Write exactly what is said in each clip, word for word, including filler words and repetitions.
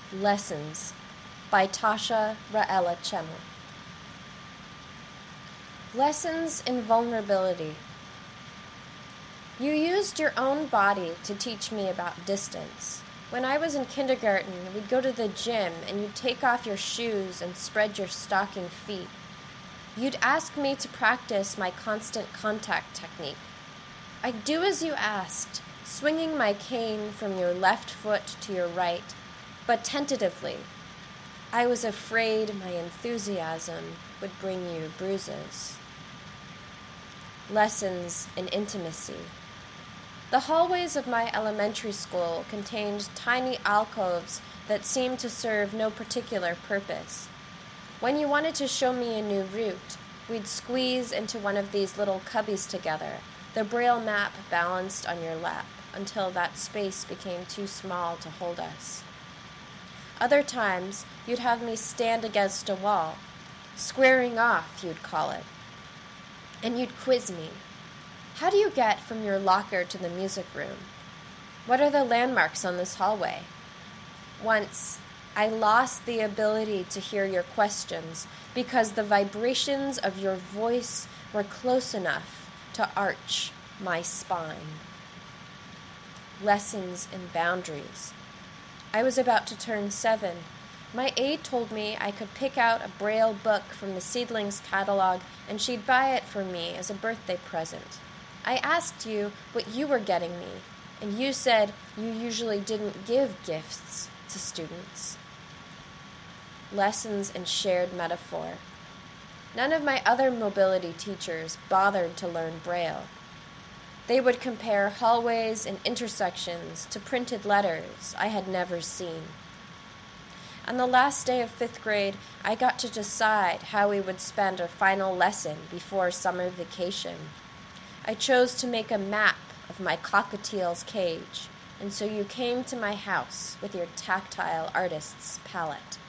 Lessons by Tasha Raella Chemmel. Lessons in Vulnerability. You used your own body to teach me about distance. When I was in kindergarten, we'd go to the gym and you'd take off your shoes and spread your stocking feet. You'd ask me to practice my constant contact technique. I'd do as you asked, swinging my cane from your left foot to your right, but tentatively. I was afraid my enthusiasm would bring you bruises. Lessons in Intimacy. The hallways of my elementary school contained tiny alcoves that seemed to serve no particular purpose. When you wanted to show me a new route, we'd squeeze into one of these little cubbies together, the Braille map balanced on your lap, until that space became too small to hold us. Other times, you'd have me stand against a wall, squaring off, you'd call it, and you'd quiz me. How do you get from your locker to the music room? What are the landmarks on this hallway? Once, I lost the ability to hear your questions because the vibrations of your voice were close enough to arch my spine. Lessons in Boundaries. I was about to turn seven. My aide told me I could pick out a Braille book from the Seedlings catalog and she'd buy it for me as a birthday present. I asked you what you were getting me, and you said you usually didn't give gifts to students. Lessons in Shared Metaphor. None of my other mobility teachers bothered to learn Braille. They would compare hallways and intersections to printed letters I had never seen. On the last day of fifth grade, I got to decide how we would spend our final lesson before summer vacation. I chose to make a map of my cockatiel's cage, and so you came to my house with your tactile artist's palette.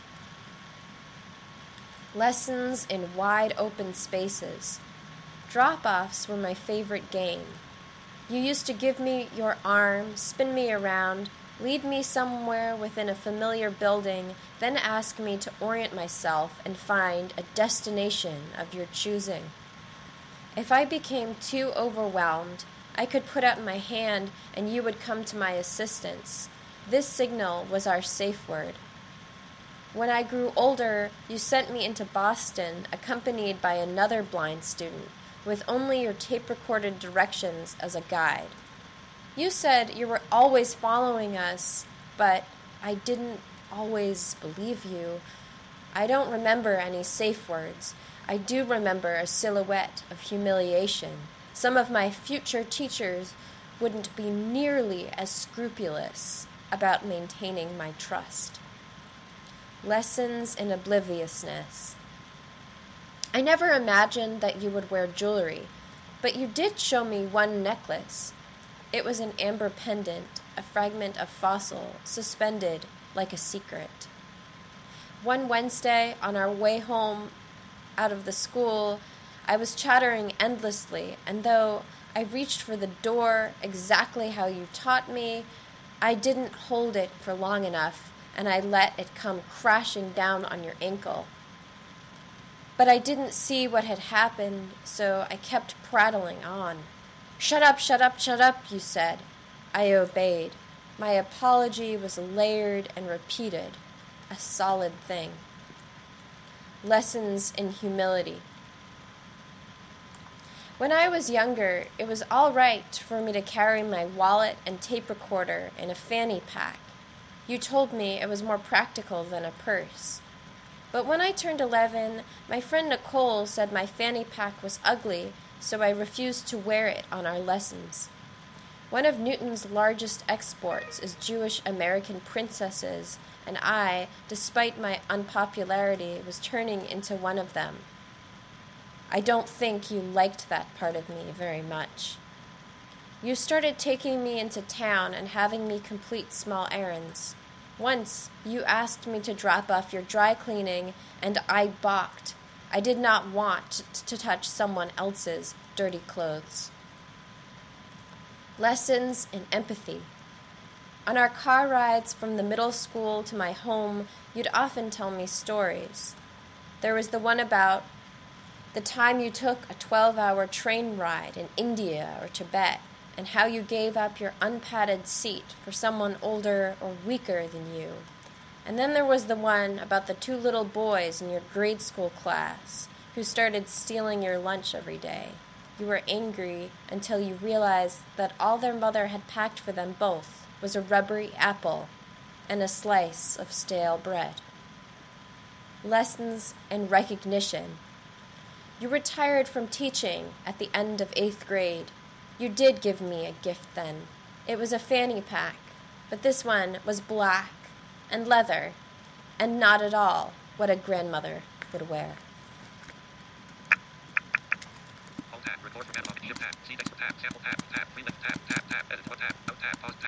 Lessons in Wide Open Spaces. Drop-offs were my favorite game. You used to give me your arm, spin me around, lead me somewhere within a familiar building, then ask me to orient myself and find a destination of your choosing. If I became too overwhelmed, I could put out my hand and you would come to my assistance. This signal was our safe word. When I grew older, you sent me into Boston, accompanied by another blind student, with only your tape-recorded directions as a guide. You said you were always following us, but I didn't always believe you. I don't remember any safe words. I do remember a silhouette of humiliation. Some of my future teachers wouldn't be nearly as scrupulous about maintaining my trust. Lessons in Obliviousness. I never imagined that you would wear jewelry, but you did show me one necklace. It was an amber pendant, a fragment of fossil, suspended like a secret. One Wednesday, on our way home out of the school, I was chattering endlessly, and though I reached for the door exactly how you taught me, I didn't hold it for long enough, and I let it come crashing down on your ankle. But I didn't see what had happened, so I kept prattling on. "Shut up, shut up, shut up," you said. I obeyed. My apology was layered and repeated, a solid thing. Lessons in Humility. When I was younger, it was all right for me to carry my wallet and tape recorder in a fanny pack. You told me it was more practical than a purse. But when I turned eleven, my friend Nicole said my fanny pack was ugly, so I refused to wear it on our lessons. One of Newton's largest exports is Jewish American princesses, and I, despite my unpopularity, was turning into one of them. I don't think you liked that part of me very much. You started taking me into town and having me complete small errands. Once, you asked me to drop off your dry cleaning, and I balked. I did not want t- to touch someone else's dirty clothes. Lessons in Empathy. On our car rides from the middle school to my home, you'd often tell me stories. There was the one about the time you took a twelve-hour train ride in India or Tibet, and how you gave up your unpadded seat for someone older or weaker than you. And then there was the one about the two little boys in your grade school class who started stealing your lunch every day. You were angry until you realized that all their mother had packed for them both was a rubbery apple and a slice of stale bread. Lessons and recognition. You retired from teaching at the end of eighth grade. You did give me a gift then. It was a fanny pack, but this one was black and leather, and not at all what a grandmother would wear. Alt tab, record from analog, shift tab, C text tab, sample tab, tab, free list tab, tab, tab, edit tab, note tab, pause tab.